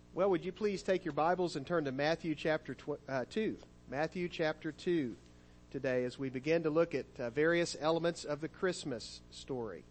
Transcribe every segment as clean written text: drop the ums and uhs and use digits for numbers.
Well, would you please take your Bibles and turn to Matthew chapter 2. Matthew chapter 2 today as we begin to look at various elements of the Christmas story.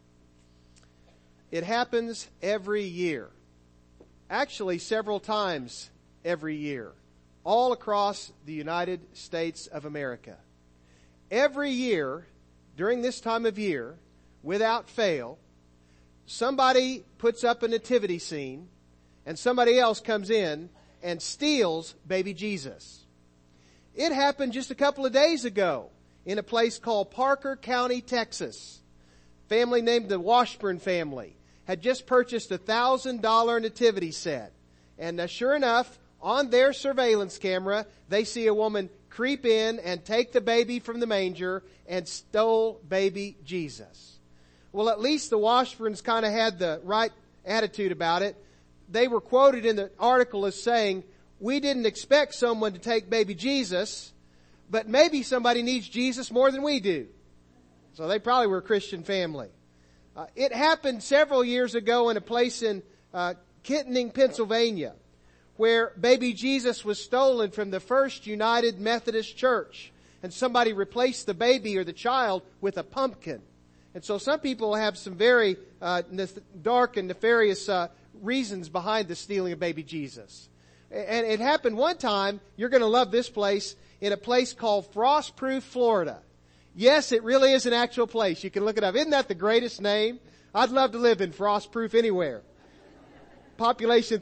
It happens every year. Actually, several times every year. All across the United States of America. Every year, during this time of year, without fail, somebody puts up a nativity scene and somebody else comes in and steals baby Jesus. It happened just a couple of days ago in a place called Parker County, Texas. Family named the Washburn family had just purchased a $1,000 nativity set. And sure enough, on their surveillance camera, they see a woman creep in and take the baby from the manger and stole baby Jesus. Well, at least the Washburns kind of had the right attitude about it. They were quoted in the article as saying, "We didn't expect someone to take baby Jesus, but maybe somebody needs Jesus more than we do." So they probably were a Christian family. It happened several years ago in a place in Kittanning, Pennsylvania, where baby Jesus was stolen from the First United Methodist Church. And somebody replaced the baby or the child with a pumpkin. And so some people have some very dark and nefarious reasons behind the stealing of baby Jesus. And it happened one time, you're going to love this place, in a place called Frostproof, Florida. Yes, it really is an actual place. You can look it up. Isn't that the greatest name? I'd love to live in Frostproof anywhere. Population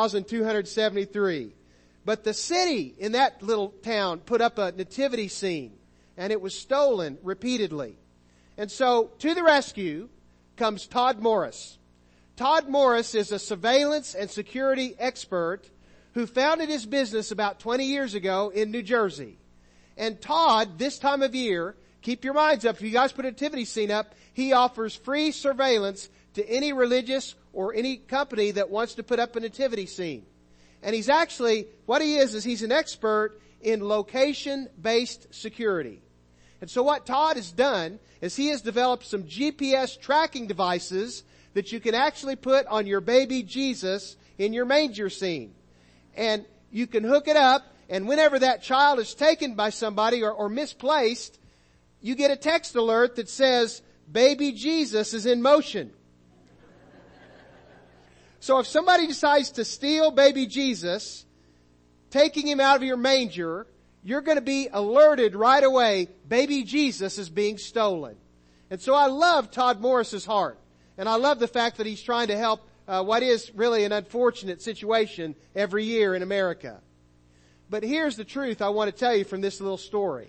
3,273. But the city in that little town put up a nativity scene, and it was stolen repeatedly. And so to the rescue comes Todd Morris. Todd Morris is a surveillance and security expert who founded his business about 20 years ago in New Jersey. And Todd, this time of year, keep your minds up. If you guys put a nativity scene up, he offers free surveillance to any religious or any company that wants to put up a nativity scene. And he's actually, what he is he's an expert in location-based security. And so what Todd has done is he has developed some GPS tracking devices that you can actually put on your baby Jesus in your manger scene. And you can hook it up, and whenever that child is taken by somebody or misplaced, you get a text alert that says, "Baby Jesus is in motion." So if somebody decides to steal baby Jesus, taking him out of your manger, you're going to be alerted right away, baby Jesus is being stolen. And so I love Todd Morris's heart. And I love the fact that he's trying to help what is really an unfortunate situation every year in America. But here's the truth I want to tell you from this little story.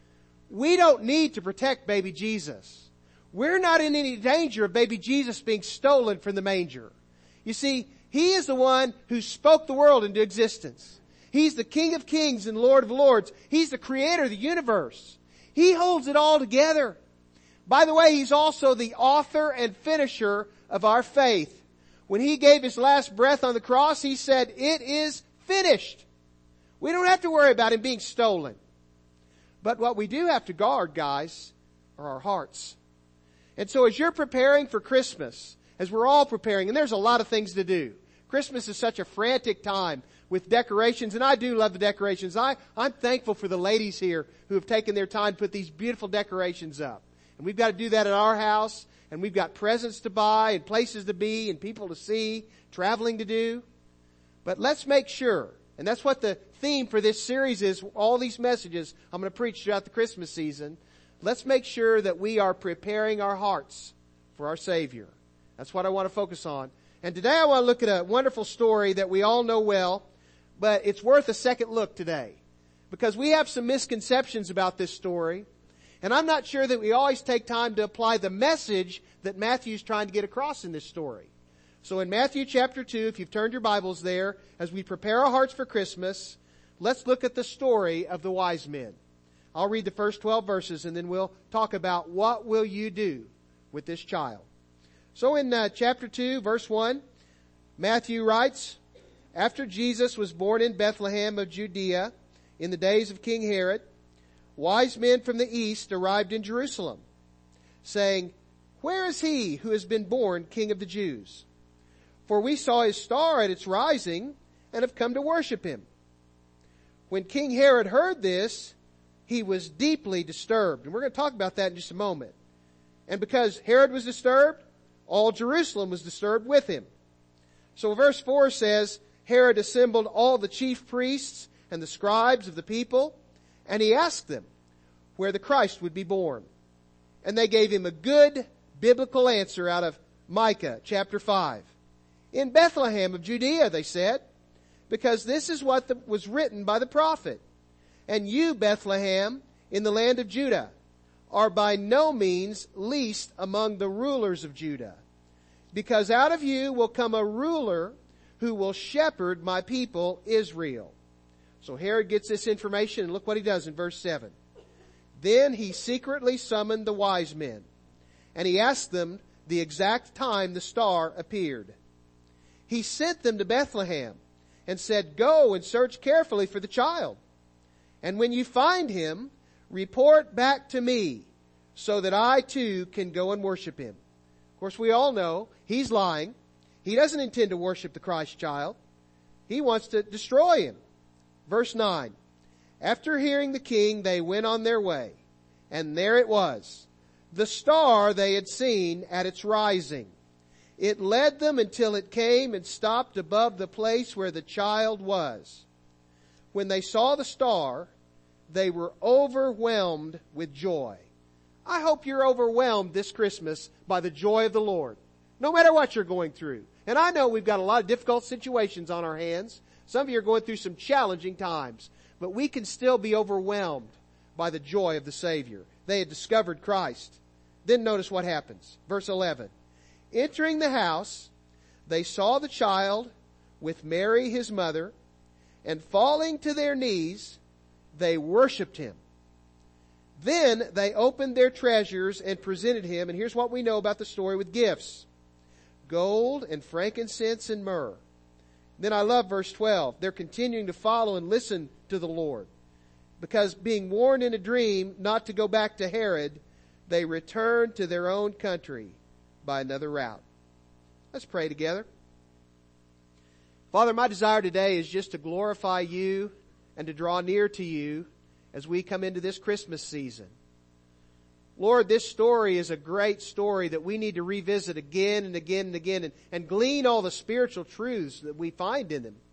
We don't need to protect baby Jesus. We're not in any danger of baby Jesus being stolen from the manger. You see, he is the one who spoke the world into existence. He's the King of Kings and Lord of Lords. He's the creator of the universe. He holds it all together. By the way, he's also the author and finisher of our faith. When he gave his last breath on the cross, he said, "It is finished." We don't have to worry about him being stolen. But what we do have to guard, guys, are our hearts. And so as you're preparing for Christmas, as we're all preparing, and there's a lot of things to do. Christmas is such a frantic time with decorations, and I do love the decorations. I'm thankful for the ladies here who have taken their time to put these beautiful decorations up. And we've got to do that at our house, and we've got presents to buy and places to be and people to see, traveling to do. But let's make sure, and that's what the theme for this series is, all these messages I'm going to preach throughout the Christmas season. Let's make sure that we are preparing our hearts for our Savior. That's what I want to focus on. And today I want to look at a wonderful story that we all know well, but it's worth a second look today. Because we have some misconceptions about this story. And I'm not sure that we always take time to apply the message that Matthew's trying to get across in this story. So in Matthew chapter 2, if you've turned your Bibles there, as we prepare our hearts for Christmas, let's look at the story of the wise men. I'll read the first 12 verses and then we'll talk about what will you do with this child. So in chapter 2, verse 1, Matthew writes, "After Jesus was born in Bethlehem of Judea in the days of King Herod, wise men from the east arrived in Jerusalem, saying, 'Where is he who has been born King of the Jews? For we saw his star at its rising and have come to worship him." When King Herod heard this, he was deeply disturbed. And we're going to talk about that in just a moment. And because Herod was disturbed, all Jerusalem was disturbed with him. So verse 4 says, Herod assembled all the chief priests and the scribes of the people, and he asked them where the Christ would be born. And they gave him a good biblical answer out of Micah chapter 5. "In Bethlehem of Judea," they said, "because this is what was written by the prophet. And you, Bethlehem, in the land of Judah, are by no means least among the rulers of Judah. Because out of you will come a ruler who will shepherd my people Israel." So Herod gets this information, and look what he does in verse 7. "Then he secretly summoned the wise men, and he asked them the exact time the star appeared. He sent them to Bethlehem and said, 'Go and search carefully for the child. And when you find him, report back to me so that I too can go and worship him.'" Of course, we all know he's lying. He doesn't intend to worship the Christ child. He wants to destroy him. Verse 9. "After hearing the king, they went on their way. And there it was, the star they had seen at its rising. It led them until it came and stopped above the place where the child was. When they saw the star, they were overwhelmed with joy." I hope you're overwhelmed this Christmas by the joy of the Lord, no matter what you're going through. And I know we've got a lot of difficult situations on our hands. Some of you are going through some challenging times, but we can still be overwhelmed by the joy of the Savior. They had discovered Christ. Then notice what happens. Verse 11. "Entering the house, they saw the child with Mary his mother, and falling to their knees, they worshipped him. Then they opened their treasures and presented him," and here's what we know about the story, "with gifts, gold and frankincense and myrrh." Then I love verse 12. They're continuing to follow and listen to the Lord. "Because being warned in a dream not to go back to Herod, they returned to their own country by another route." Let's pray together. Father, my desire today is just to glorify you and to draw near to you as we come into this Christmas season. Lord, this story is a great story that we need to revisit again and again and again and glean all the spiritual truths that we find in them.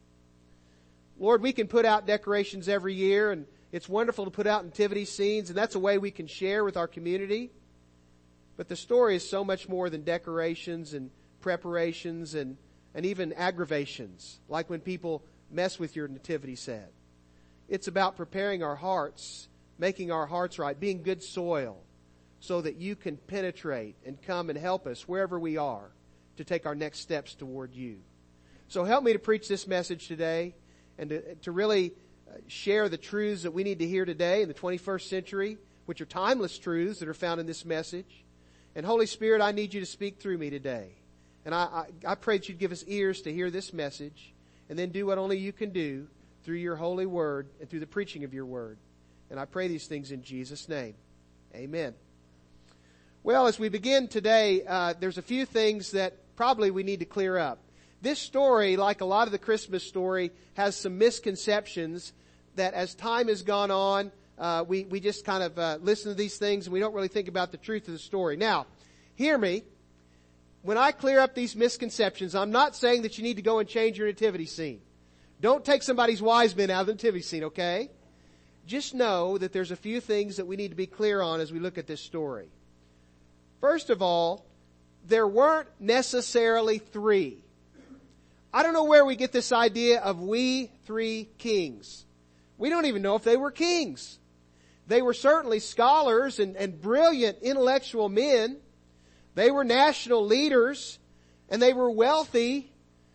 Lord, we can put out decorations every year, and it's wonderful to put out nativity scenes, and that's a way we can share with our community. But the story is so much more than decorations and preparations and even aggravations, like when people mess with your nativity set. It's about preparing our hearts, making our hearts right, being good soil, so that you can penetrate and come and help us wherever we are to take our next steps toward you. So help me to preach this message today and to really share the truths that we need to hear today in the 21st century, which are timeless truths that are found in this message. And Holy Spirit, I need you to speak through me today. And I pray that you'd give us ears to hear this message and then do what only you can do through your holy word and through the preaching of your word. And I pray these things in Jesus' name. Amen. Well, as we begin today, there's a few things that probably we need to clear up. This story, like a lot of the Christmas story, has some misconceptions that as time has gone on, we just kind of listen to these things and we don't really think about the truth of the story. Now, hear me. When I clear up these misconceptions, I'm not saying that you need to go and change your nativity scene. Don't take somebody's wise men out of the nativity scene, okay? Just know that there's a few things that we need to be clear on as we look at this story. First of all, there weren't necessarily three. I don't know where we get this idea of we three kings. We don't even know if they were kings. They were certainly scholars and brilliant intellectual men. They were national leaders and they were wealthy,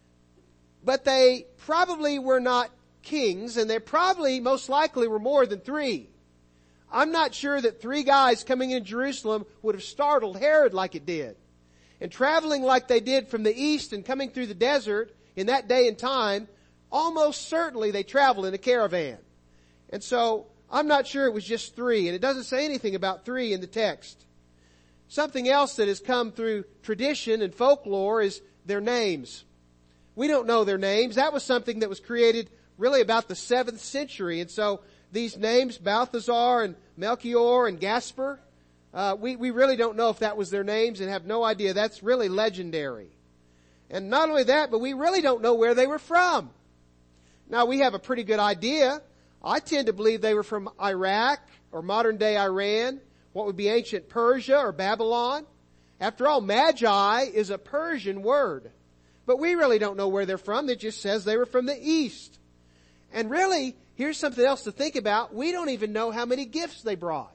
but they probably were not kings, and they probably most likely were more than three. I'm not sure that three guys coming in Jerusalem would have startled Herod like it did. And traveling like they did from the east and coming through the desert in that day and time, almost certainly they traveled in a caravan. And so I'm not sure it was just three, and it doesn't say anything about three in the text. Something else that has come through tradition and folklore is their names. We don't know their names. That was something that was created really about the 7th century. And so these names, Balthazar and Melchior and Gaspar, we really don't know if that was their names and have no idea. That's really legendary. And not only that, but we really don't know where they were from. Now, we have a pretty good idea. I tend to believe they were from Iraq or modern day Iran, what would be ancient Persia or Babylon. After all, Magi is a Persian word. But we really don't know where they're from. It just says they were from the east. And really, here's something else to think about. We don't even know how many gifts they brought.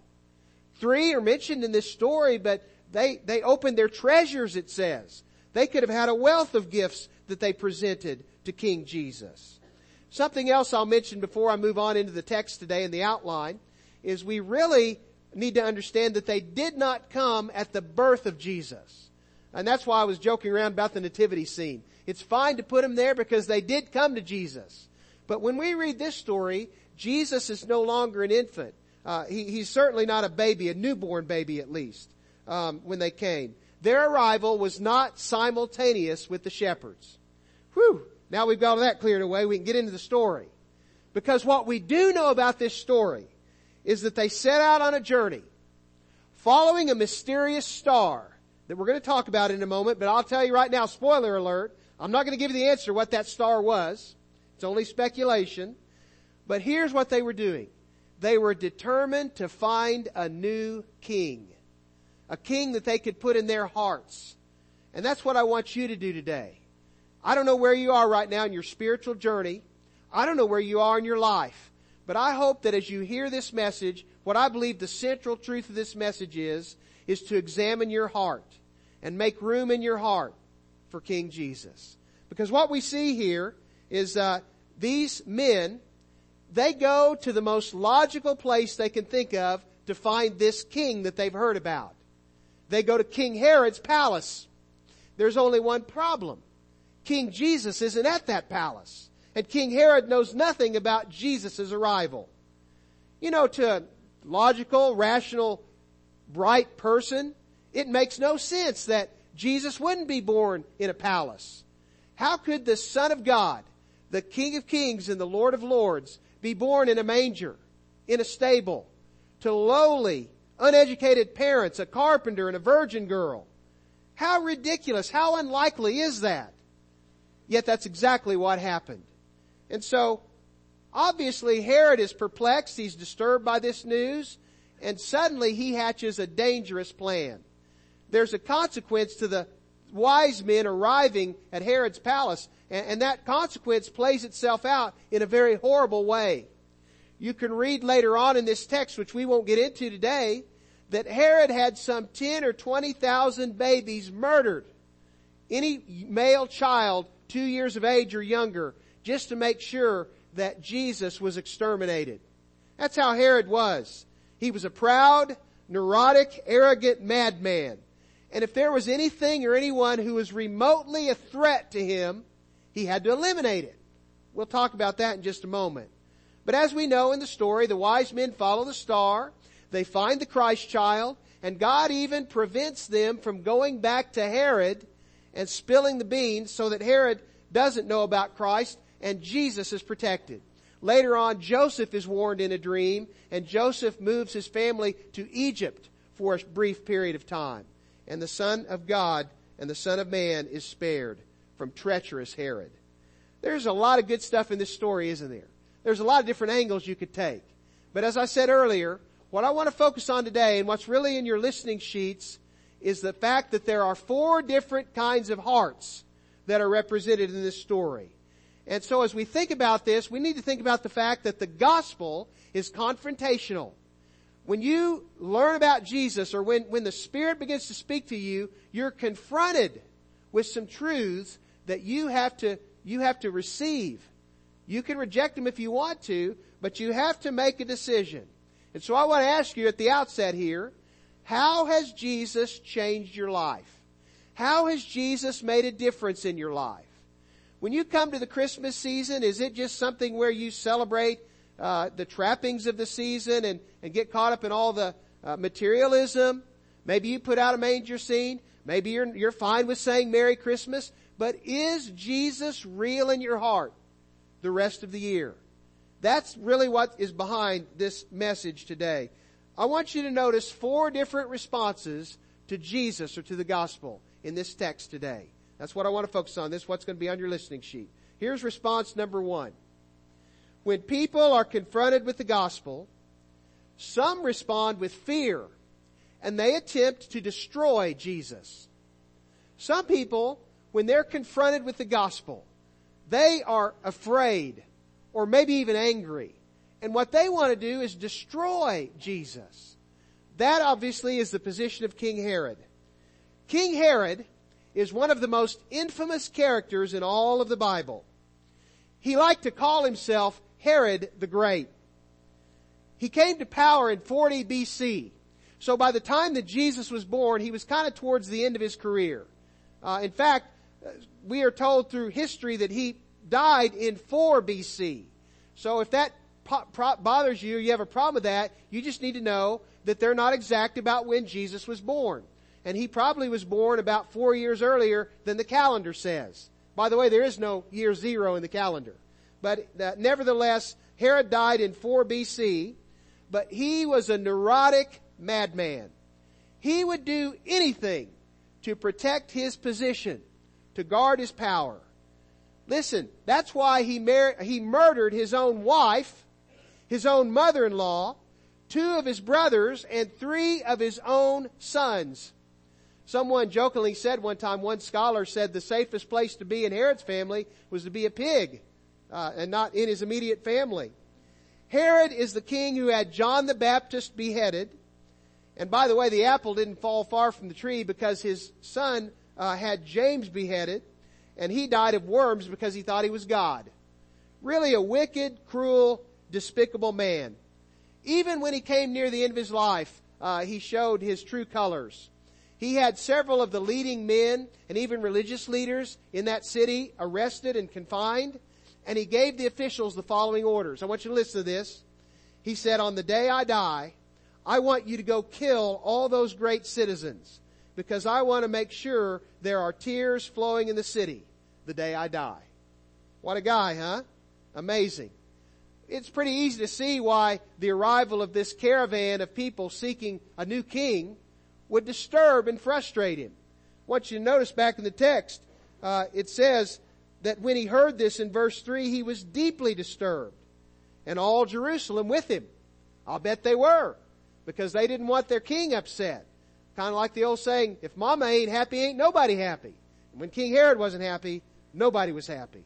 3 are mentioned in this story, but they opened their treasures, it says. They could have had a wealth of gifts that they presented to King Jesus. Something else I'll mention before I move on into the text today in the outline is we really need to understand that they did not come at the birth of Jesus. And that's why I was joking around about the nativity scene. It's fine to put them there because they did come to Jesus. But when we read this story, Jesus is no longer an infant. He's certainly not a baby, a newborn baby at least, when they came. Their arrival was not simultaneous with the shepherds. Whew! Now we've got all that cleared away, we can get into the story. Because what we do know about this story is that they set out on a journey following a mysterious star that we're going to talk about in a moment, but I'll tell you right now, spoiler alert, I'm not going to give you the answer what that star was. It's only speculation. But here's what they were doing. They were determined to find a new king. A king that they could put in their hearts. And that's what I want you to do today. I don't know where you are right now in your spiritual journey. I don't know where you are in your life. But I hope that as you hear this message, what I believe the central truth of this message is to examine your heart and make room in your heart for King Jesus. Because what we see here is these men, they go to the most logical place they can think of to find this king that they've heard about. They go to King Herod's palace. There's only one problem. King Jesus isn't at that palace. And King Herod knows nothing about Jesus' arrival. You know, to a logical, rational, bright person, it makes no sense that Jesus wouldn't be born in a palace. How could the Son of God, the King of Kings and the Lord of Lords, be born in a manger, in a stable, to lowly, uneducated parents, a carpenter and a virgin girl? How ridiculous, how unlikely is that? Yet that's exactly what happened. And so, obviously Herod is perplexed, he's disturbed by this news, and suddenly he hatches a dangerous plan. There's a consequence to the wise men arriving at Herod's palace, and that consequence plays itself out in a very horrible way. You can read later on in this text, which we won't get into today, that Herod had some 10 or 20,000 babies murdered. Any male child 2 years of age or younger, just to make sure that Jesus was exterminated. That's how Herod was. He was a proud, neurotic, arrogant madman. And if there was anything or anyone who was remotely a threat to him, he had to eliminate it. We'll talk about that in just a moment. But as we know in the story, the wise men follow the star, they find the Christ child, and God even prevents them from going back to Herod and spilling the beans so that Herod doesn't know about Christ and Jesus is protected. Later on, Joseph is warned in a dream, and Joseph moves his family to Egypt for a brief period of time. And the Son of God and the Son of Man is spared from treacherous Herod. There's a lot of good stuff in this story, isn't there? There's a lot of different angles you could take. But as I said earlier, what I want to focus on today, and what's really in your listening sheets, is the fact that there are 4 different kinds of hearts that are represented in this story. And so as we think about this, we need to think about the fact that the gospel is confrontational. When you learn about Jesus, or when the Spirit begins to speak to you, you're confronted with some truths that you have to receive. You can reject them if you want to, but you have to make a decision. And so I want to ask you at the outset here, how has Jesus changed your life? How has Jesus made a difference in your life? When you come to the Christmas season, is it just something where you celebrate the trappings of the season and get caught up in all the materialism? Maybe you put out a manger scene. Maybe you're fine with saying Merry Christmas. but is Jesus real in your heart the rest of the year? That's really what is behind this message today. I want you to notice 4 different responses to Jesus or to the gospel in this text today. That's what I want to focus on. This is what's going to be on your listening sheet. Here's response number 1. When people are confronted with the gospel, some respond with fear, and they attempt to destroy Jesus. Some people, when they're confronted with the gospel, they are afraid or maybe even angry. And what they want to do is destroy Jesus. That obviously is the position of King Herod. King Herod is one of the most infamous characters in all of the Bible. He liked to call himself Herod the Great. He came to power in 40 BC. So by the time that Jesus was born, he was kind of towards the end of his career. In fact, we are told through history that he died in 4 BC. So if that bothers you, you have a problem with that, you just need to know that they're not exact about when Jesus was born. And he probably was born about 4 years earlier than the calendar says. By the way, there is no year 0 in the calendar. But nevertheless, Herod died in 4 BC, but he was a neurotic madman. He would do anything to protect his position, to guard his power. Listen, that's why he murdered his own wife, his own mother-in-law, 2 of his brothers, and 3 of his own sons. Someone jokingly said one time, one scholar said the safest place to be in Herod's family was to be a pig, and not in his immediate family. Herod is the king who had John the Baptist beheaded. And by the way, the apple didn't fall far from the tree, because his son had James beheaded, and he died of worms because he thought he was God. Really a wicked, cruel, despicable man. Even when he came near the end of his life, he showed his true colors. He had several of the leading men and even religious leaders in that city arrested and confined, and he gave the officials the following orders. I want you to listen to this. He said, on the day I die, I want you to go kill all those great citizens, because I want to make sure there are tears flowing in the city the day I die. What a guy, huh? Amazing. It's pretty easy to see why the arrival of this caravan of people seeking a new king would disturb and frustrate him. I want you to notice back in the text, it says that when he heard this in verse 3, he was deeply disturbed, and all Jerusalem with him. I'll bet they were, because they didn't want their king upset. Kind of like the old saying, if mama ain't happy, ain't nobody happy. And when King Herod wasn't happy, nobody was happy.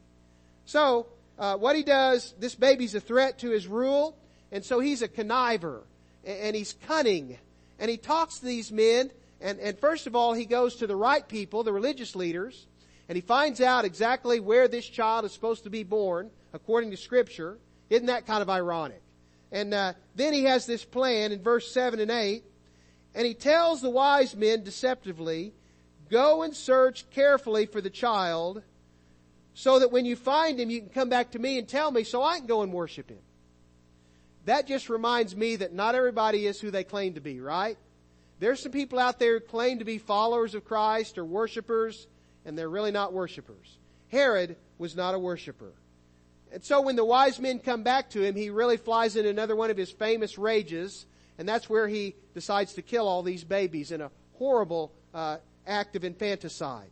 So, what he does, this baby's a threat to his rule, and so he's a conniver, and he's cunning, and he talks to these men, and first of all, he goes to the right people, the religious leaders, and he finds out exactly where this child is supposed to be born, according to Scripture. Isn't that kind of ironic? And then he has this plan in verse 7 and 8, and he tells the wise men deceptively, go and search carefully for the child, so that when you find him, you can come back to me and tell me so I can go and worship him. That just reminds me that not everybody is who they claim to be, right? There's some people out there who claim to be followers of Christ or worshipers, and they're really not worshipers. Herod was not a worshiper. And so when the wise men come back to him, he really flies into another one of his famous rages, and that's where he decides to kill all these babies in a horrible act of infanticide.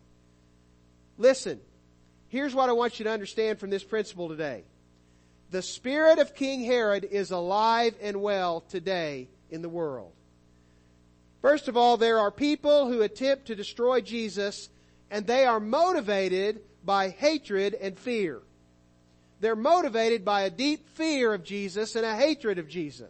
Listen, here's what I want you to understand from this principle today. The spirit of King Herod is alive and well today in the world. First of all, there are people who attempt to destroy Jesus, and they are motivated by hatred and fear. They're motivated by a deep fear of Jesus and a hatred of Jesus.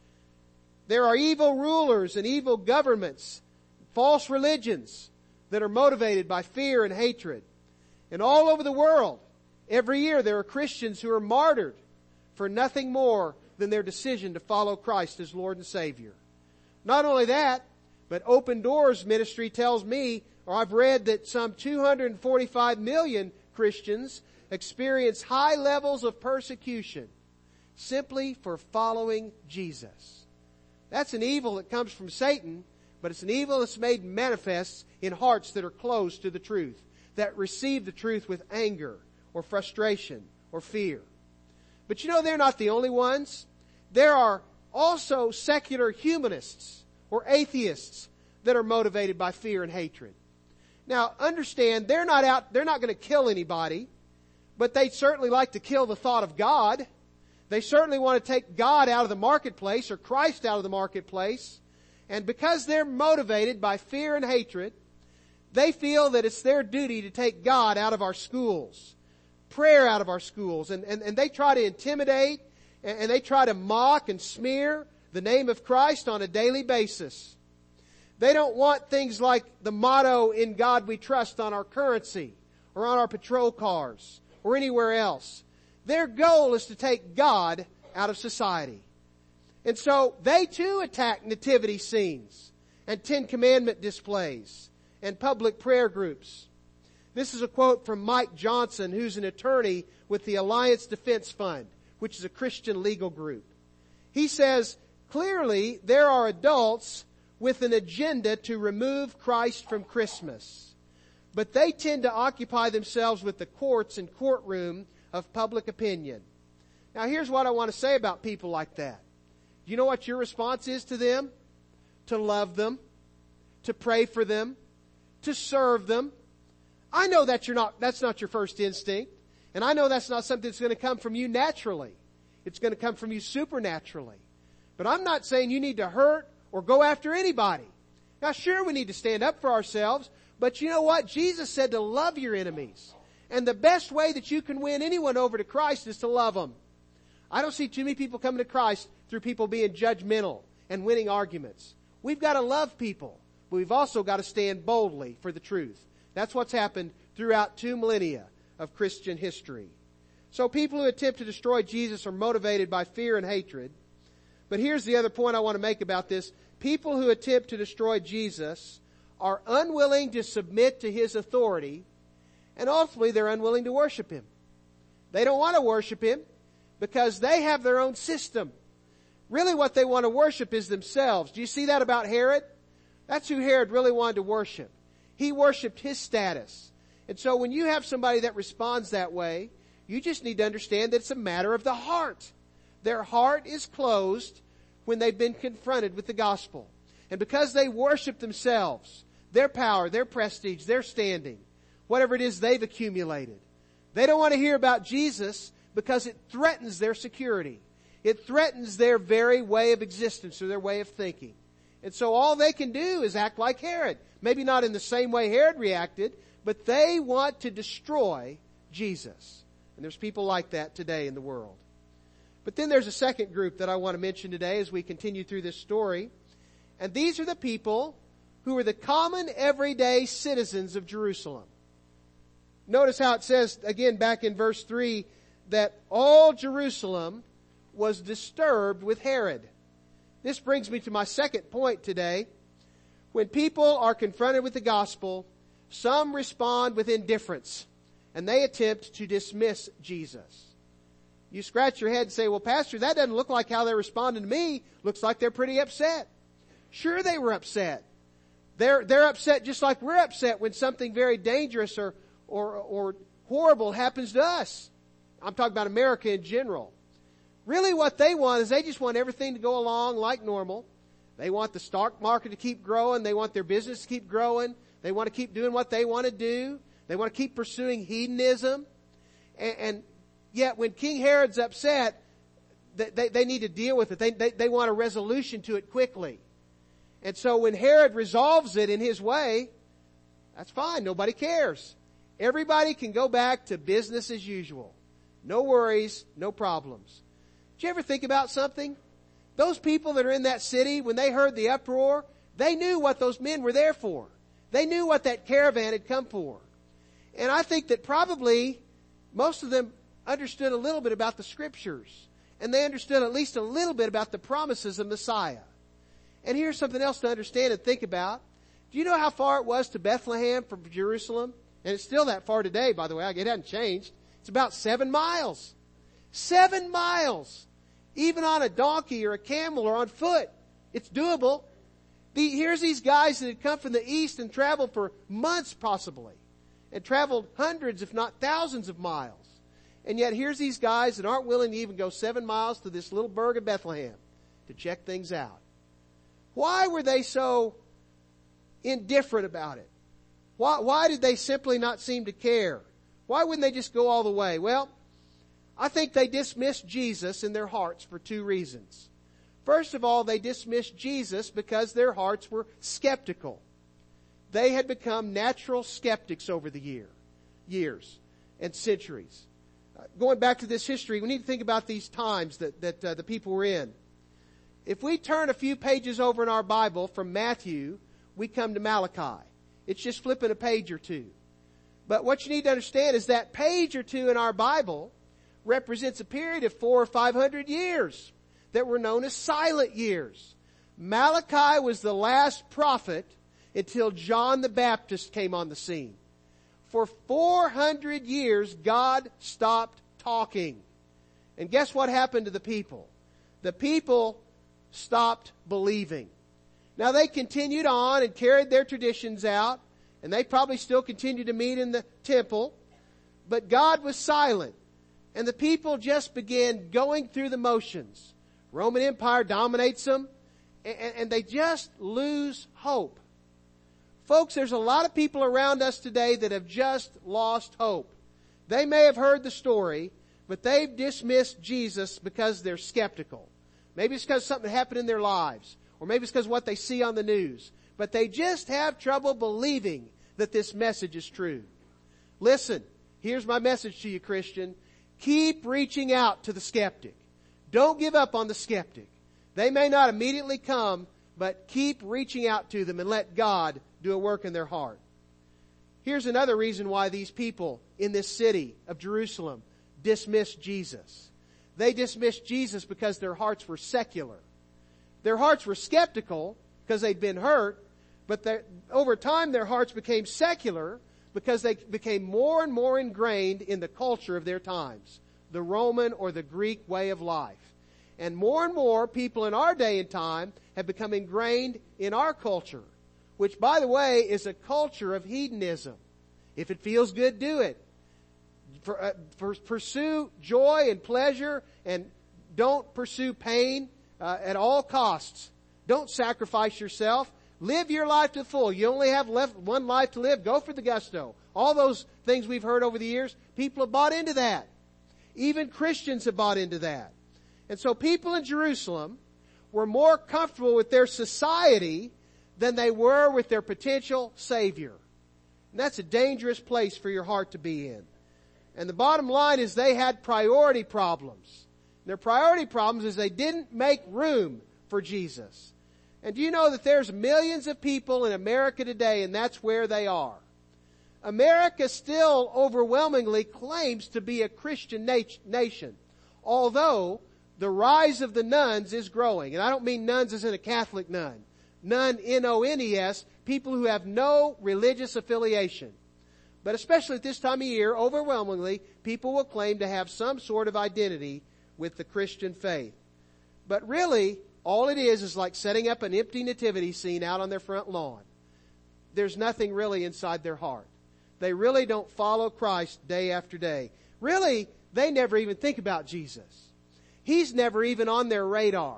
There are evil rulers and evil governments, false religions that are motivated by fear and hatred. And all over the world, every year there are Christians who are martyred for nothing more than their decision to follow Christ as Lord and Savior. Not only that, but Open Doors Ministry tells me, or I've read, that some 245 million Christians experience high levels of persecution simply for following Jesus. That's an evil that comes from Satan, but it's an evil that's made manifest in hearts that are closed to the truth. that receive the truth with anger or frustration or fear. But they're not the only ones. There are also secular humanists or atheists that are motivated by fear and hatred. Now, understand, they're not going to kill anybody, but they certainly like to kill the thought of God. They certainly want to take God out of the marketplace or Christ out of the marketplace. And because they're motivated by fear and hatred, they feel that it's their duty to take God out of our schools, prayer out of our schools, and they try to intimidate and they try to mock and smear the name of Christ on a daily basis. They don't want things like the motto, "In God We Trust," on our currency or on our patrol cars or anywhere else. Their goal is to take God out of society. And so they too attack nativity scenes and Ten Commandment displays and public prayer groups. This is a quote from Mike Johnson, who's an attorney with the Alliance Defense Fund, which is a Christian legal group. He says, "Clearly there are adults with an agenda to remove Christ from Christmas, but they tend to occupy themselves with the courts and courtroom of public opinion." Now here's what I want to say about people like that. Do you know what your response is to them? To love them, to pray for them, to serve them. I know that's not your first instinct. And I know that's not something that's going to come from you naturally. It's going to come from you supernaturally. But I'm not saying you need to hurt or go after anybody. Now sure, we need to stand up for ourselves, but you know what? Jesus said to love your enemies. And the best way that you can win anyone over to Christ is to love them. I don't see too many people coming to Christ through people being judgmental and winning arguments. We've got to love people, but we've also got to stand boldly for the truth. That's what's happened throughout 2 millennia of Christian history. So people who attempt to destroy Jesus are motivated by fear and hatred. But here's the other point I want to make about this. People who attempt to destroy Jesus are unwilling to submit to His authority, and ultimately they're unwilling to worship Him. They don't want to worship Him because they have their own system. Really what they want to worship is themselves. Do you see that about Herod? That's who Herod really wanted to worship. He worshiped his status. And so when you have somebody that responds that way, you just need to understand that it's a matter of the heart. Their heart is closed when they've been confronted with the gospel. And because they worship themselves, their power, their prestige, their standing, whatever it is they've accumulated, they don't want to hear about Jesus because it threatens their security. It threatens their very way of existence or their way of thinking. And so all they can do is act like Herod. Maybe not in the same way Herod reacted, but they want to destroy Jesus. And there's people like that today in the world. But then there's a second group that I want to mention today as we continue through this story. And these are the people who are the common everyday citizens of Jerusalem. Notice how it says, again back in verse 3, that all Jerusalem was disturbed with Herod. This brings me to my second point today. When people are confronted with the gospel, some respond with indifference, and they attempt to dismiss Jesus. You scratch your head and say, "Well, Pastor, that doesn't look like how they're responding to me. Looks like they're pretty upset." Sure, they were upset. They're upset just like we're upset when something very dangerous or horrible happens to us. I'm talking about America in general. Really what they want is they just want everything to go along like normal. They want the stock market to keep growing. They want their business to keep growing. They want to keep doing what they want to do. They want to keep pursuing hedonism. And yet when King Herod's upset, they need to deal with it. They want a resolution to it quickly. And so when Herod resolves it in his way, that's fine. Nobody cares. Everybody can go back to business as usual. No worries, no problems. Did you ever think about something? Those people that are in that city, when they heard the uproar, they knew what those men were there for. They knew what that caravan had come for. And I think that probably most of them understood a little bit about the scriptures. And they understood at least a little bit about the promises of Messiah. And here's something else to understand and think about. Do you know how far it was to Bethlehem from Jerusalem? And it's still that far today, by the way. It hasn't changed. It's about 7 miles. 7 miles. Even on a donkey or a camel or on foot. It's doable. Here's these guys that had come from the east and traveled for months possibly. and traveled hundreds, if not thousands of miles. And yet here's these guys that aren't willing to even go 7 miles to this little burg of Bethlehem to check things out. Why were they so indifferent about it? Why did they simply not seem to care? Why wouldn't they just go all the way? Well, I think they dismissed Jesus in their hearts for 2 reasons. First of all, they dismissed Jesus because their hearts were skeptical. They had become natural skeptics over the years and centuries. Going back to this history, we need to think about these times that the people were in. If we turn a few pages over in our Bible from Matthew, we come to Malachi. It's just flipping a page or two. But what you need to understand is that page or two in our Bible represents a period of 400 or 500 years that were known as silent years. Malachi was the last prophet until John the Baptist came on the scene. For 400 years, God stopped talking. And guess what happened to the people? The people stopped believing. Now they continued on and carried their traditions out, and they probably still continued to meet in the temple, but God was silent. And the people just began going through the motions. Roman Empire dominates them, and they just lose hope. Folks, there's a lot of people around us today that have just lost hope. They may have heard the story, but they've dismissed Jesus because they're skeptical. Maybe it's because something happened in their lives, or maybe it's because of what they see on the news. But they just have trouble believing that this message is true. Listen, here's my message to you, Christian. Keep reaching out to the skeptic. Don't give up on the skeptic. They may not immediately come, but keep reaching out to them and let God do a work in their heart. Here's another reason why these people in this city of Jerusalem dismissed Jesus. They dismissed Jesus because their hearts were secular. Their hearts were skeptical because they'd been hurt, but over time their hearts became secular because they became more and more ingrained in the culture of their times, the Roman or the Greek way of life. And more people in our day and time have become ingrained in our culture, which, by the way, is a culture of hedonism. If it feels good, do it. Pursue joy and pleasure, and don't pursue pain at all costs. Don't sacrifice yourself. Live your life to the full. You only have one life to live. Go for the gusto. All those things we've heard over the years, people have bought into that. Even Christians have bought into that. And so people in Jerusalem were more comfortable with their society than they were with their potential Savior. And that's a dangerous place for your heart to be in. And the bottom line is they had priority problems. Their priority problems is they didn't make room for Jesus. And do you know that there's millions of people in America today, and that's where they are? America still overwhelmingly claims to be a Christian nation, although the rise of the nuns is growing. And I don't mean nuns as in a Catholic nun. Nun, N-O-N-E-S, people who have no religious affiliation. But especially at this time of year, overwhelmingly, people will claim to have some sort of identity with the Christian faith. But really, all it is like setting up an empty nativity scene out on their front lawn. There's nothing really inside their heart. They really don't follow Christ day after day. Really, they never even think about Jesus. He's never even on their radar.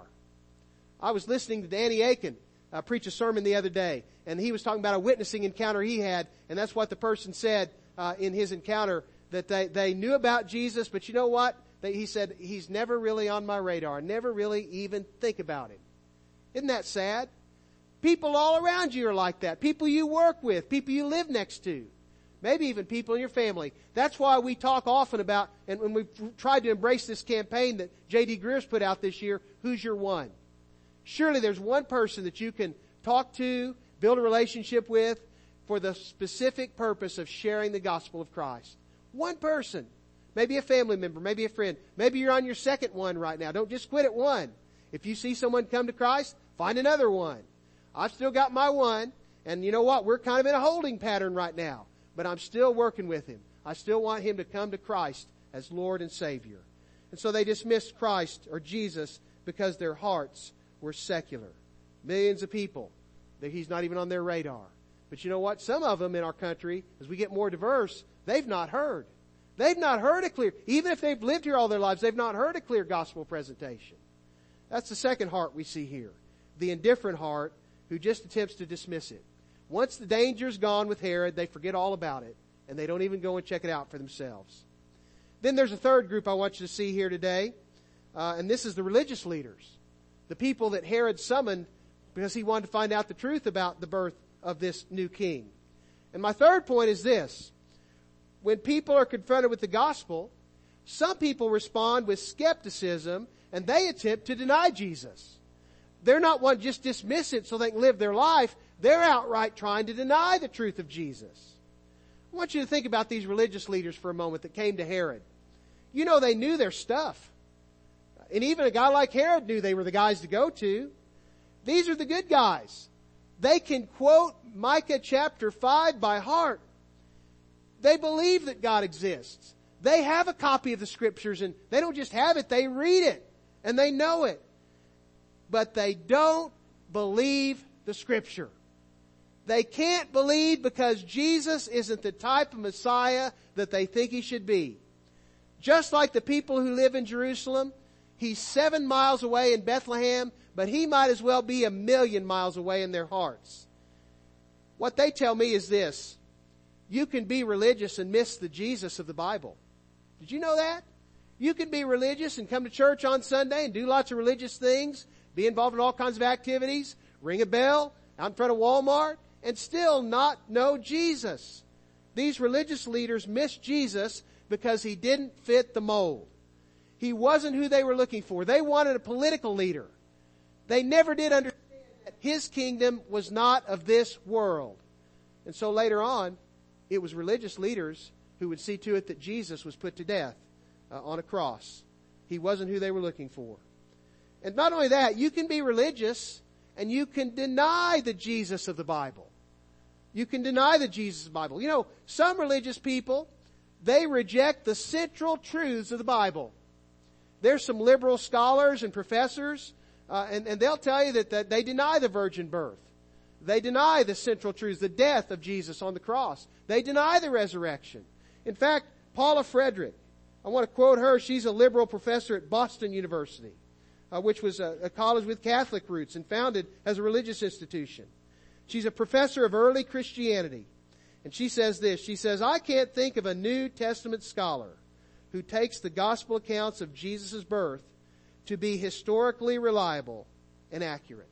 I was listening to Danny Aiken preach a sermon the other day, and he was talking about a witnessing encounter he had, and that's what the person said in his encounter, that they knew about Jesus, but you know what? He said, he's never really on my radar. I never really even think about him. Isn't that sad? People all around you are like that. People you work with, people you live next to, maybe even people in your family. That's why we talk often about, and when we've tried to embrace this campaign that J.D. Greer's put out this year, who's your one? Surely there's one person that you can talk to, build a relationship with, for the specific purpose of sharing the gospel of Christ. One person. Maybe a family member, maybe a friend. Maybe you're on your second one right now. Don't just quit at one. If you see someone come to Christ, find another one. I've still got my one, and you know what? We're kind of in a holding pattern right now. But I'm still working with him. I still want him to come to Christ as Lord and Savior. And so they dismissed Christ or Jesus because their hearts were secular. Millions of people, he's not even on their radar But you know what? Some of them in our country, as we get more diverse, they've not heard. They've not heard a clear, even if they've lived here all their lives, they've not heard a clear gospel presentation. That's the second heart we see here. The indifferent heart who just attempts to dismiss it. Once the danger's gone with Herod, they forget all about it, and they don't even go and check it out for themselves. Then there's a third group I want you to see here today, and this is the religious leaders. The people that Herod summoned because he wanted to find out the truth about the birth of this new king. And my third point is this. When people are confronted with the gospel, some people respond with skepticism and they attempt to deny Jesus. They're not one just dismiss it so they can live their life. They're outright trying to deny the truth of Jesus. I want you to think about these religious leaders for a moment that came to Herod. You know, they knew their stuff. And even a guy like Herod knew they were the guys to go to. These are the good guys. They can quote Micah chapter 5 by heart. They believe that God exists. They have a copy of the scriptures, and they don't just have it, they read it and they know it. But they don't believe the scripture. They can't believe because Jesus isn't the type of Messiah that they think he should be. Just like the people who live in Jerusalem, he's 7 miles away in Bethlehem, but he might as well be 1,000,000 miles away in their hearts. What they tell me is this. You can be religious and miss the Jesus of the Bible. Did you know that? You can be religious and come to church on Sunday and do lots of religious things, be involved in all kinds of activities, ring a bell out in front of Walmart, and still not know Jesus. These religious leaders missed Jesus because he didn't fit the mold. He wasn't who they were looking for. They wanted a political leader. They never did understand that his kingdom was not of this world. And so later on, it was religious leaders who would see to it that Jesus was put to death on a cross. He wasn't who they were looking for. And not only that, you can be religious and you can deny the Jesus of the Bible. You can deny the Jesus of the Bible. You know, some religious people, they reject the central truths of the Bible. There's some liberal scholars and professors, and they'll tell you that they deny the virgin birth. They deny the central truths, the death of Jesus on the cross. They deny the resurrection. In fact, Paula Frederick, I want to quote her. She's a liberal professor at Boston University, which was a college with Catholic roots and founded as a religious institution. She's a professor of early Christianity. And she says this. She says, I can't think of a New Testament scholar who takes the gospel accounts of Jesus' birth to be historically reliable and accurate.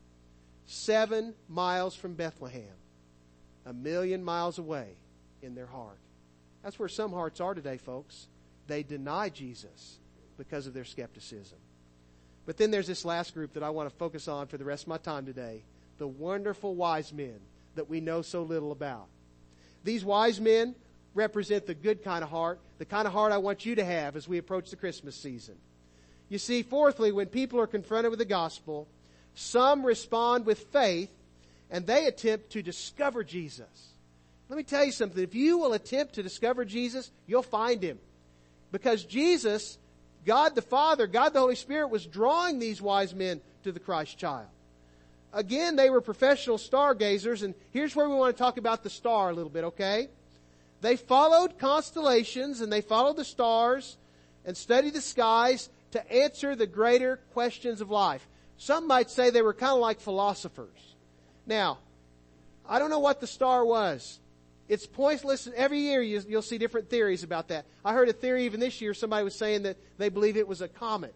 7 miles from Bethlehem, 1,000,000 miles away in their heart. That's where some hearts are today, folks. They deny Jesus because of their skepticism. But then there's this last group that I want to focus on for the rest of my time today. The wonderful wise men that we know so little about. These wise men represent the good kind of heart, the kind of heart I want you to have as we approach the Christmas season. You see, fourthly, when people are confronted with the gospel, some respond with faith and they attempt to discover Jesus. Let me tell you something. If you will attempt to discover Jesus, you'll find him. Because Jesus, God the Father, God the Holy Spirit was drawing these wise men to the Christ child. Again, they were professional stargazers, and here's where we want to talk about the star a little bit, okay? They followed constellations and they followed the stars and studied the skies to answer the greater questions of life. Some might say they were kind of like philosophers. Now, I don't know what the star was. It's pointless. Every year you'll see different theories about that. I heard a theory even this year. Somebody was saying that they believe it was a comet.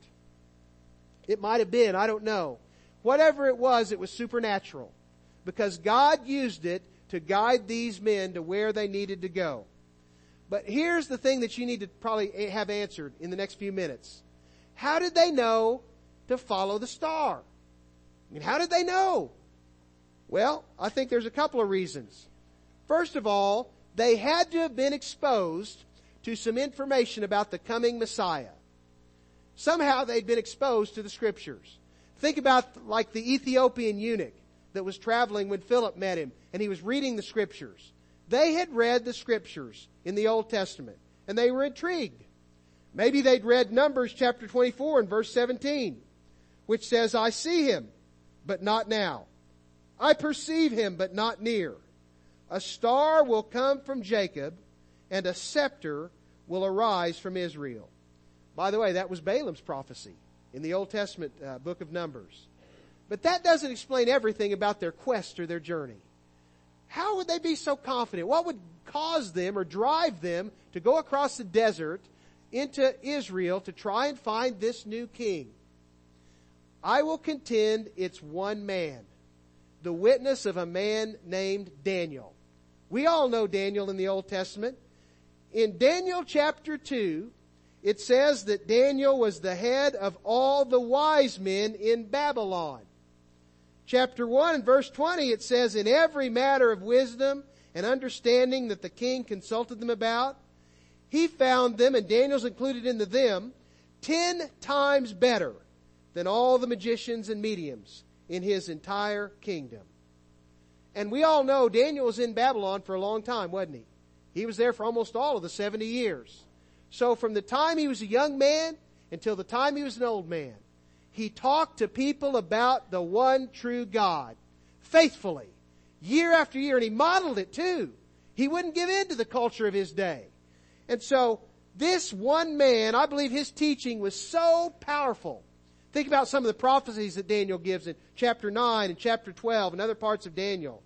It might have been. I don't know. Whatever it was supernatural. Because God used it to guide these men to where they needed to go. But here's the thing that you need to probably have answered in the next few minutes. How did they know to follow the star? I mean, how did they know? Well, I think there's a couple of reasons. First of all, they had to have been exposed to some information about the coming Messiah. Somehow they'd been exposed to the Scriptures. Think about like the Ethiopian eunuch that was traveling when Philip met him and he was reading the Scriptures. They had read the Scriptures in the Old Testament and they were intrigued. Maybe they'd read Numbers chapter 24 and verse 17, which says, I see him, but not now. I perceive him, but not near. A star will come from Jacob, and a scepter will arise from Israel. By the way, that was Balaam's prophecy in the Old Testament book of Numbers. But that doesn't explain everything about their quest or their journey. How would they be so confident? What would cause them or drive them to go across the desert into Israel to try and find this new king? I will contend it's one man, the witness of a man named Daniel. We all know Daniel in the Old Testament. In Daniel chapter 2, it says that Daniel was the head of all the wise men in Babylon. Chapter 1 and verse 20, it says, in every matter of wisdom and understanding that the king consulted them about, he found them, and Daniel's included in the them, 10 times better than all the magicians and mediums in his entire kingdom. And we all know Daniel was in Babylon for a long time, wasn't he? He was there for almost all of the 70 years. So from the time he was a young man until the time he was an old man, he talked to people about the one true God faithfully, year after year, and he modeled it too. He wouldn't give in to the culture of his day. And so this one man, I believe his teaching was so powerful. Think about some of the prophecies that Daniel gives in chapter 9 and chapter 12 and other parts of Daniel.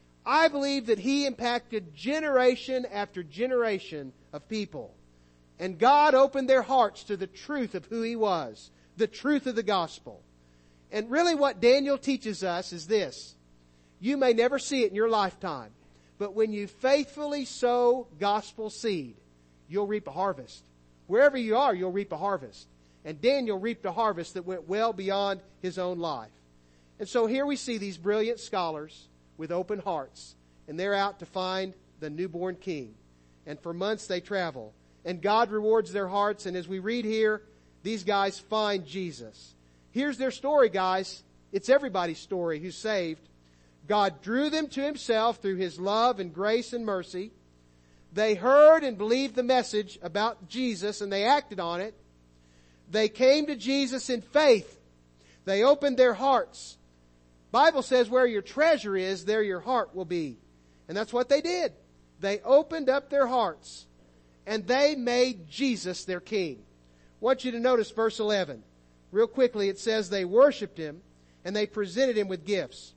I believe that he impacted generation after generation of people. And God opened their hearts to the truth of who he was, the truth of the gospel. And really what Daniel teaches us is this. You may never see it in your lifetime, but when you faithfully sow gospel seed, you'll reap a harvest. Wherever you are, you'll reap a harvest. And Daniel reaped a harvest that went well beyond his own life. And so here we see these brilliant scholars with open hearts, and they're out to find the newborn king. And for months they travel, and God rewards their hearts. And as we read here, these guys find Jesus. Here's their story, guys. It's everybody's story who's saved. God drew them to himself through his love and grace and mercy. They heard and believed the message about Jesus, and they acted on it. They came to Jesus in faith. They opened their hearts. Bible says where your treasure is, there your heart will be. And that's what they did. They opened up their hearts, and they made Jesus their king. I want you to notice verse 11. Real quickly, it says they worshiped him, and they presented him with gifts,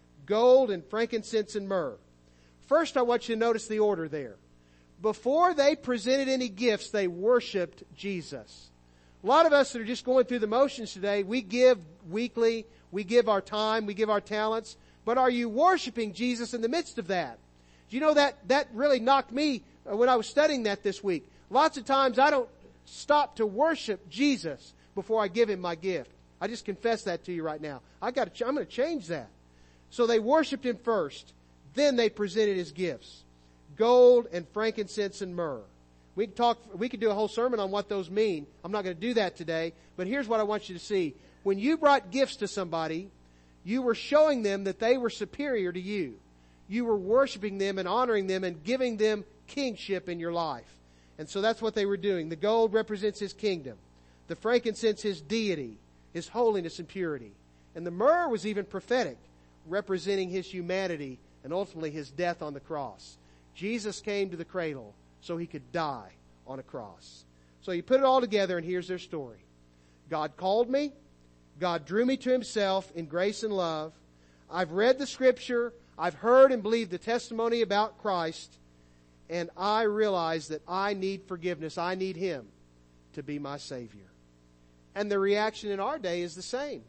gold and frankincense and myrrh. First, I want you to notice the order there. Before they presented any gifts, they worshiped Jesus. A lot of us that are just going through the motions today, we give weekly, we give our time, we give our talents, but are you worshiping Jesus in the midst of that? Do you know that really knocked me when I was studying that this week? Lots of times I don't stop to worship Jesus before I give him my gift. I just confess that to you right now. I'm going to change that. So they worshiped him first. Then they presented his gifts. Gold and frankincense and myrrh. We could do a whole sermon on what those mean. I'm not going to do that today. But here's what I want you to see. When you brought gifts to somebody, you were showing them that they were superior to you. You were worshiping them and honoring them and giving them kingship in your life. And so that's what they were doing. The gold represents his kingdom. The frankincense, his deity, his holiness and purity. And the myrrh was even prophetic, representing his humanity and ultimately his death on the cross. Jesus came to the cradle so he could die on a cross. So you put it all together, and here's their story. God called me. God drew me to himself in grace and love. I've read the scripture. I've heard and believed the testimony about Christ. And I realize that I need forgiveness. I need him to be my Savior. And the reaction in our day is the same.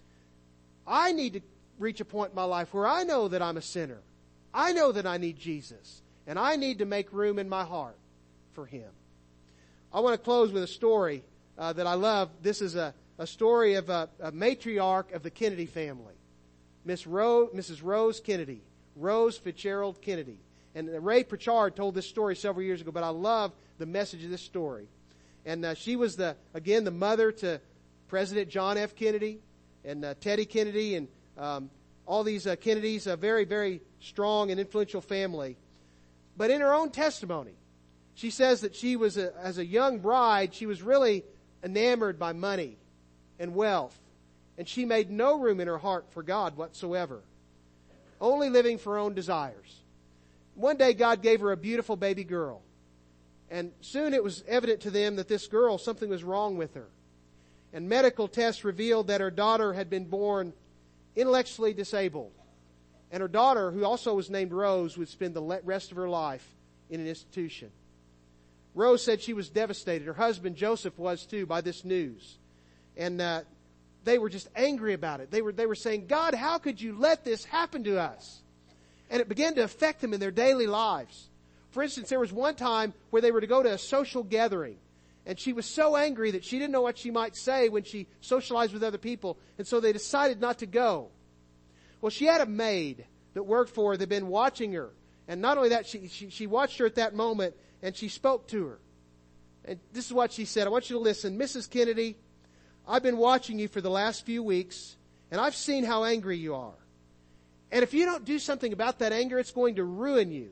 I need to reach a point in my life where I know that I'm a sinner. I know that I need Jesus. And I need to make room in my heart for him. I want to close with a story that I love. This is a story of a matriarch of the Kennedy family. Mrs. Rose Kennedy. Rose Fitzgerald Kennedy. And Ray Pritchard told this story several years ago, but I love the message of this story. And she was the mother to President John F. Kennedy and Teddy Kennedy and all these Kennedys, a very, very strong and influential family. But in her own testimony, she says that she was, as a young bride, she was really enamored by money and wealth. And she made no room in her heart for God whatsoever. Only living for her own desires. One day God gave her a beautiful baby girl. And soon it was evident to them that this girl, something was wrong with her. And medical tests revealed that her daughter had been born intellectually disabled. And her daughter, who also was named Rose, would spend the rest of her life in an institution. Rose said she was devastated. Her husband, Joseph, was too by this news. And they were just angry about it. They were saying, God, how could you let this happen to us? And it began to affect them in their daily lives. For instance, there was one time where they were to go to a social gathering. And she was so angry that she didn't know what she might say when she socialized with other people. And so they decided not to go. Well, she had a maid that worked for her that had been watching her. And not only that, she watched her at that moment and she spoke to her. And this is what she said. I want you to listen. Mrs. Kennedy, I've been watching you for the last few weeks and I've seen how angry you are. And if you don't do something about that anger, it's going to ruin you.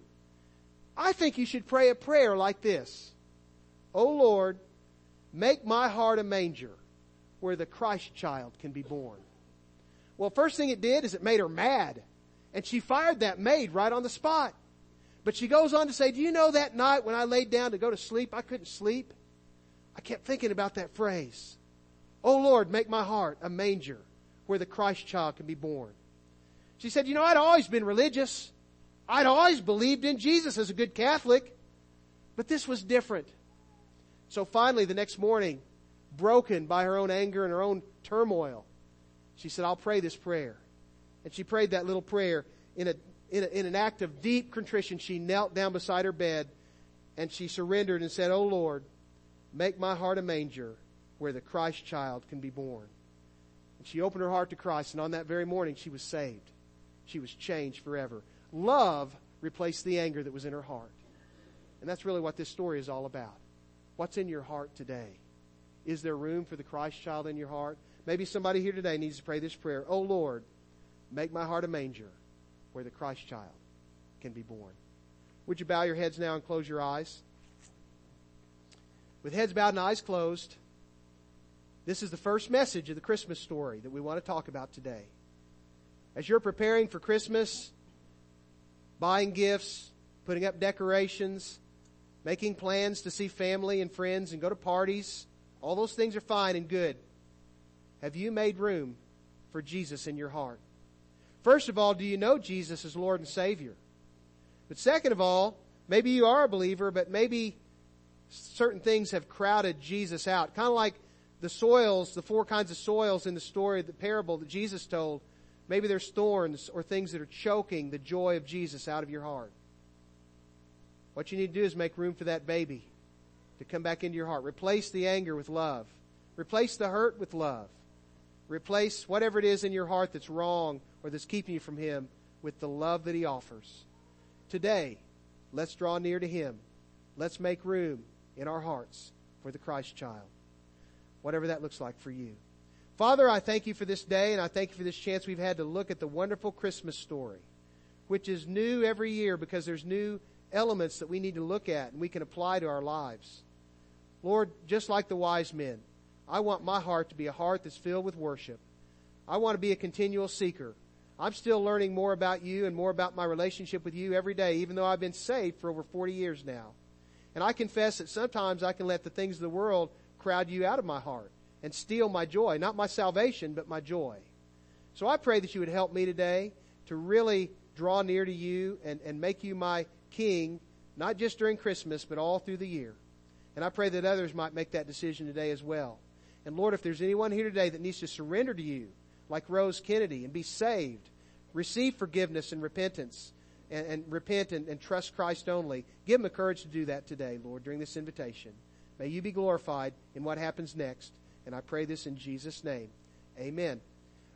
I think you should pray a prayer like this. O Lord, make my heart a manger where the Christ child can be born. Well, first thing it did is it made her mad. And she fired that maid right on the spot. But she goes on to say, do you know that night when I laid down to go to sleep, I couldn't sleep? I kept thinking about that phrase. O Lord, make my heart a manger where the Christ child can be born. She said, you know, I'd always been religious. I'd always believed in Jesus as a good Catholic. But this was different. So finally, the next morning, broken by her own anger and her own turmoil, she said, I'll pray this prayer. And she prayed that little prayer in an act of deep contrition. She knelt down beside her bed and she surrendered and said, O Lord, make my heart a manger where the Christ child can be born. And she opened her heart to Christ, and on that very morning she was saved. She was changed forever. Love replaced the anger that was in her heart. And that's really what this story is all about. What's in your heart today? Is there room for the Christ child in your heart? Maybe somebody here today needs to pray this prayer. Oh Lord, make my heart a manger where the Christ child can be born. Would you bow your heads now and close your eyes? With heads bowed and eyes closed, this is the first message of the Christmas story that we want to talk about today. As you're preparing for Christmas, buying gifts, putting up decorations, making plans to see family and friends and go to parties, all those things are fine and good. Have you made room for Jesus in your heart? First of all, do you know Jesus as Lord and Savior? But second of all, maybe you are a believer, but maybe certain things have crowded Jesus out. Kind of like the soils, the 4 kinds of soils in the story, the parable that Jesus told. Maybe there's thorns or things that are choking the joy of Jesus out of your heart. What you need to do is make room for that baby to come back into your heart. Replace the anger with love. Replace the hurt with love. Replace whatever it is in your heart that's wrong or that's keeping you from Him with the love that He offers. Today, let's draw near to Him. Let's make room in our hearts for the Christ child. Whatever that looks like for you. Father, I thank You for this day, and I thank You for this chance we've had to look at the wonderful Christmas story, which is new every year because there's new elements that we need to look at and we can apply to our lives. Lord, just like the wise men, I want my heart to be a heart that's filled with worship. I want to be a continual seeker. I'm still learning more about You and more about my relationship with You every day, even though I've been saved for over 40 years now. And I confess that sometimes I can let the things of the world crowd You out of my heart and steal my joy. Not my salvation, but my joy. So I pray that You would help me today to really draw near to You and make You my King, not just during Christmas, but all through the year. And I pray that others might make that decision today as well. And Lord, if there's anyone here today that needs to surrender to You, like Rose Kennedy, and be saved, receive forgiveness and repentance, and repent and trust Christ only, give them the courage to do that today, Lord, during this invitation. May You be glorified in what happens next. And I pray this in Jesus' name. Amen.